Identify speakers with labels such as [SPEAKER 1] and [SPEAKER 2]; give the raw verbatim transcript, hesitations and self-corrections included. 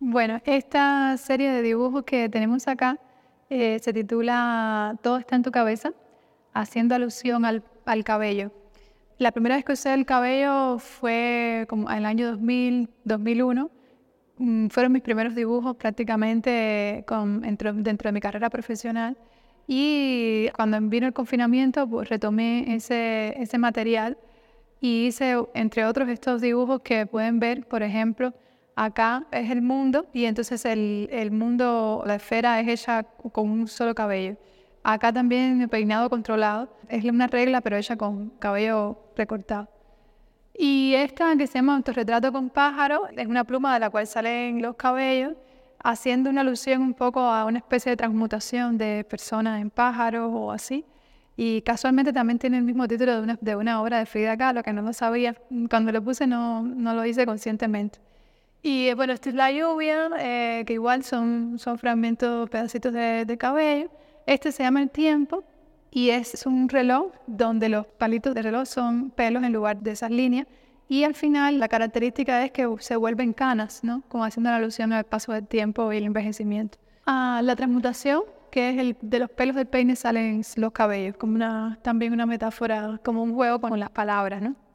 [SPEAKER 1] Bueno, esta serie de dibujos que tenemos acá eh, se titula Todo está en tu cabeza, haciendo alusión al, al cabello. La primera vez que usé el cabello fue como en el año dos mil, dos mil uno. Mm, Fueron mis primeros dibujos prácticamente con, dentro, dentro de mi carrera profesional. Y cuando vino el confinamiento, pues retomé ese, ese material y hice, entre otros, estos dibujos que pueden ver, por ejemplo, acá es el mundo y entonces el, el mundo, la esfera es hecha con un solo cabello. Acá también el peinado controlado, es una regla pero hecha con cabello recortado. Y esta que se llama Autorretrato con pájaro es una pluma de la cual salen los cabellos, haciendo una alusión un poco a una especie de transmutación de personas en pájaros o así. Y casualmente también tiene el mismo título de una, de una obra de Frida Kahlo, que no lo sabía. Cuando lo puse no, no lo hice conscientemente. Y eh, bueno, esta es la lluvia, eh, que igual son, son fragmentos, pedacitos de, de cabello. Este se llama el tiempo y es un reloj donde los palitos de reloj son pelos en lugar de esas líneas. Y al final la característica es que se vuelven canas, ¿no? Como haciendo una alusión al paso del tiempo y el envejecimiento. Ah, la transmutación, que es el de los pelos del peine salen los cabellos, como una, también una metáfora, como un juego con las palabras, ¿no?